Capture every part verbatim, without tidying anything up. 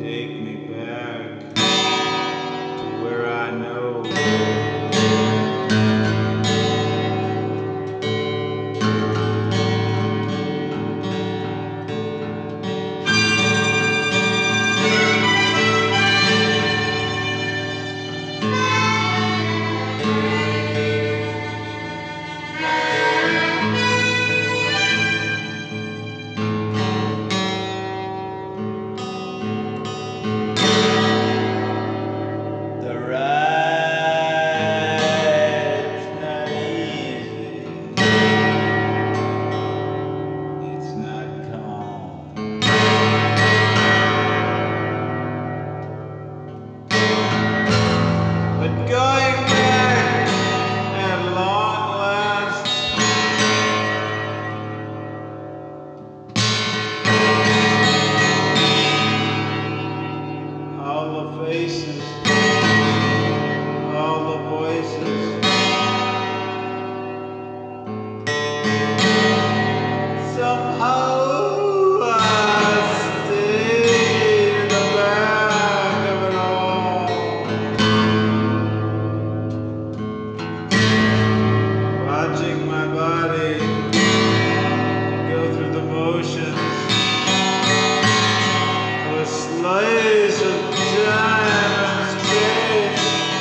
take me back to where I know. The ride's not easy, it's not calm, but going back at long last, all the faces, all the voices, somehow I stayed in the back of it all, watching my body go through the motions of a slice of time and space.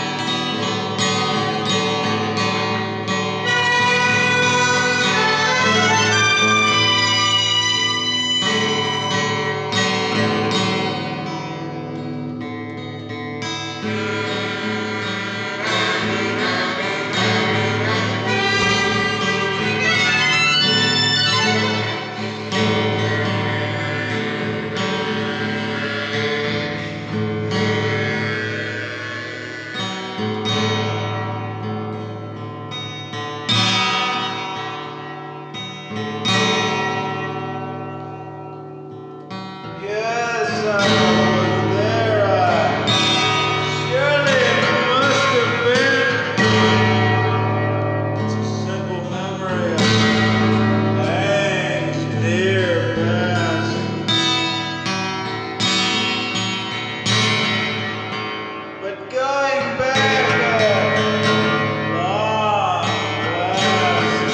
Yes, I was there. I surely it must have been. It's a simple memory of things near past. But going back at long last,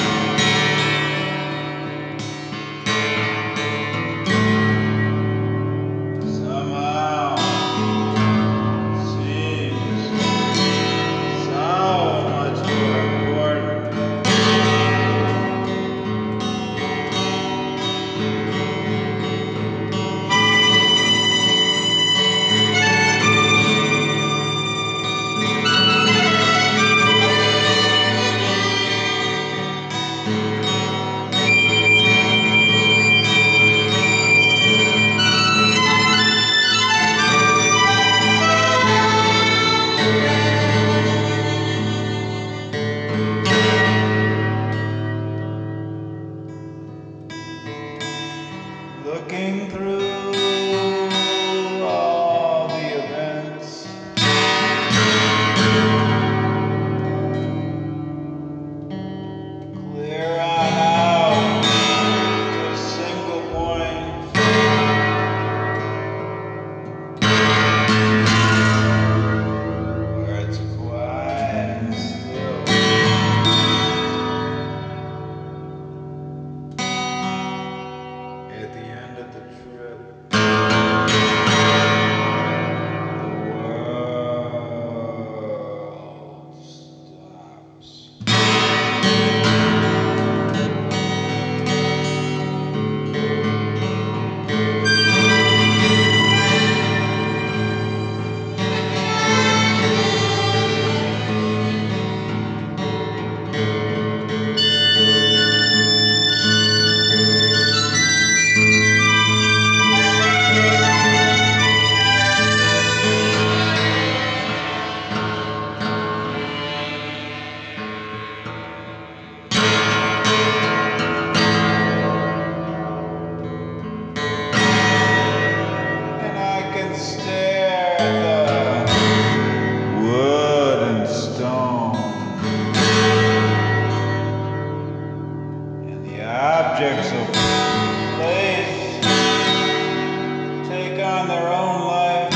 somehow seems so much more important. Looking through all the events, clear on out to a single point, where it's quiet and still. At the end of the trip, the world stops. And I can stare at the wood and stone and the objects of place take on their own life.